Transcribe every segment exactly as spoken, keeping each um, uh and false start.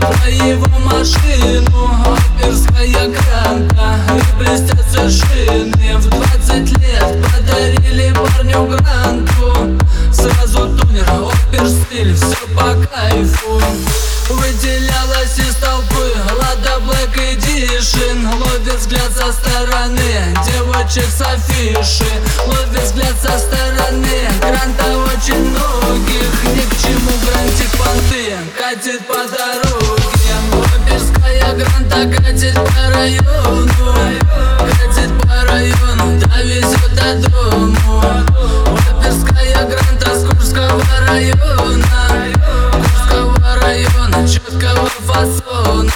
про его машину. Оперская гранта и блестят все шины. В двадцать лет подарили парню гранту. Сразу тонер, опер стиль, все по кайфу. Выделялась из толпы Лада Black Edition. Ловит взгляд со стороны девочек с афиши. Ловит взгляд со стороны гранта очень многих. Ни к чему грантик понты, катит по дороге. Оперская гранта катит по району. Катит по району, довезет до дому. Оперская гранта с Курского района. Курского района, четкого фасона.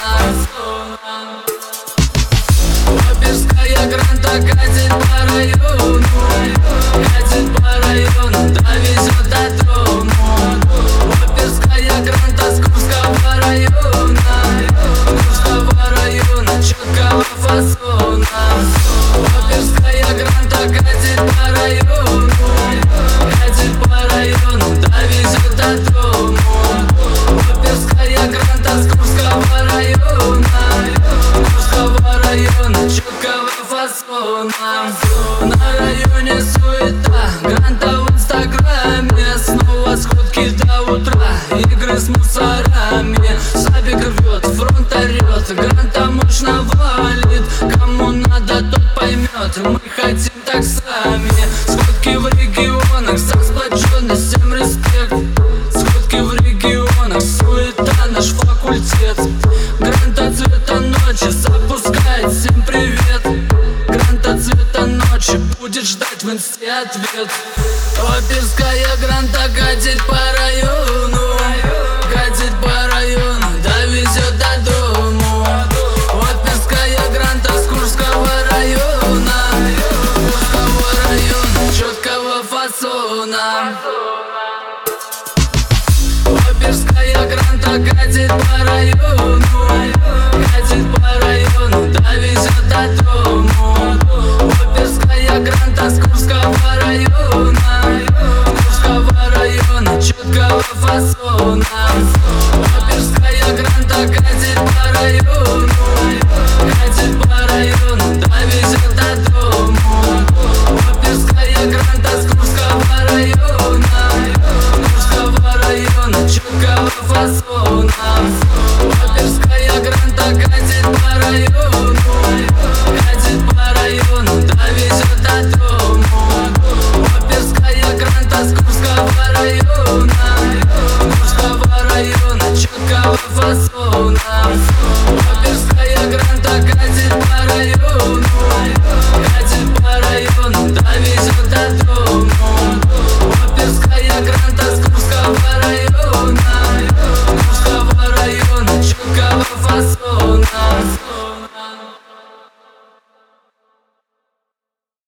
Оперская гранта катит по району. Катит по району, довезет до дому. Оперская гранта с Курского района. Курского района, четкого фасона. Оперская гранта катит по району. Катит по району, довезет до дому. Оперская гранта с Курского района. Курского района, четкого фасона. На районе суета, гранта в инстаграме. Снова сходки до утра, игры с мусорами. Сабик рвет, фронт орет, гранта мощно валит. Кому надо, тот поймет, мы хотим так сами. Сходки в регионах, за сплоченность, всем респект. Сходки в регионах, суета наш факультет. Гранта цвета ночи запускает, всем привет. Гранта цвета ночи будет ждать в инсте ответ. Оперская гранта катит по району. Катит по району, довезет до дому. Оперская гранта с Курского района. Курского района, четкого фасона. Оперская гранта катит по району. Катит по району, довезет до дому. Оперская гранта с Курского района. Курского района, четкого фасона. Оперская гранта катит по району. Катит по району, довезет до дому. Оперская гранта с Курского района. Курского района, четкого фасона. Оперская гранта катит по району. Катит по району, довезет до дому. Оперская гранта с Курского района. Курского района, четкого фасона. Оперская гранта катит по району.